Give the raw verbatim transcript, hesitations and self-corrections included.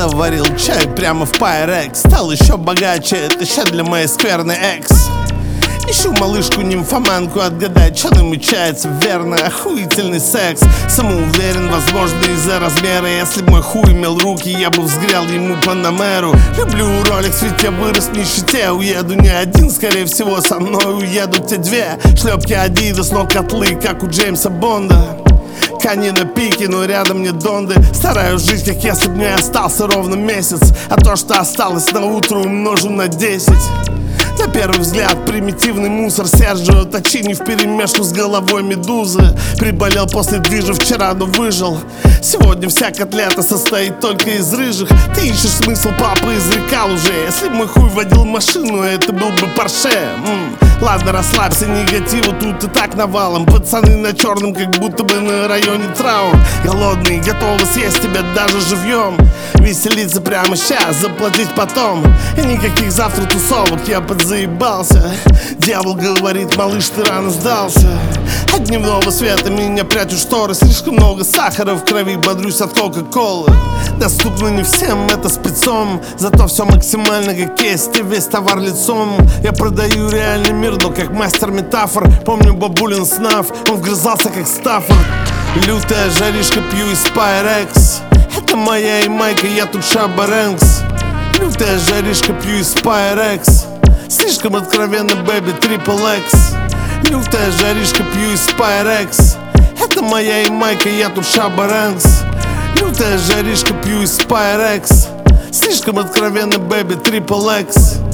Заварил чай прямо в Pyrex. Стал еще богаче, это ща для моей скверной экс. Ищу малышку, нимфоманку, отгадать, что намечается, верно, охуительный секс. Самоуверен, возможно, из-за размера. Если б мой хуй имел руки, я бы взгрел ему Панамеру. Люблю Rolex, ведь я вырос в нищете. Уеду не один, скорее всего, со мной уедут те две. Шлепки Adidas, но котлы, как у Джеймса Бонда. Кани на пике, но рядом не донды. Стараюсь жить, как если б мне остался ровно месяц. А то, что осталось на утро, умножу на десять. На первый взгляд примитивный мусор. Серджио Точини вперемешку с головой медузы. Приболел после движа вчера, но выжил. Сегодня вся котлета состоит только из рыжих. Ты ищешь смысл, папа изрекал уже. Если бы мой хуй водил машину, это был бы Порше. М-м. Ладно, расслабься, негатива тут и так навалом. Пацаны на черном, как будто бы на районе траур. Голодные, готовы съесть тебя даже живьем. Веселиться прямо сейчас, заплатить потом. И никаких завтра тусовок, я подзаебался. Дьявол говорит, малыш, ты рано сдался. От дневного света меня прячут шторы. Слишком много сахара в крови, бодрюсь от кока-колы. Доступно не всем, это спецом. Зато все максимально как есть, и весь товар лицом. Я продаю реальный мир, но как мастер метафор. Помню бабулин снаф, он вгрызался как Стаффорд. Лютая жаришка, пью из Pyrex. Это моя ямайка, я тут Шаба Рэнкс. Лютая жаришка, пью из Pyrex. Слишком откровенно, бэби, трипл экс. Лютая жаришка, пью из Pyrex. Это моя ямайка, я тут Шаба Рэнкс. Лютая жаришка, пью из Pyrex. Слишком откровенно, бэби, трипл экс.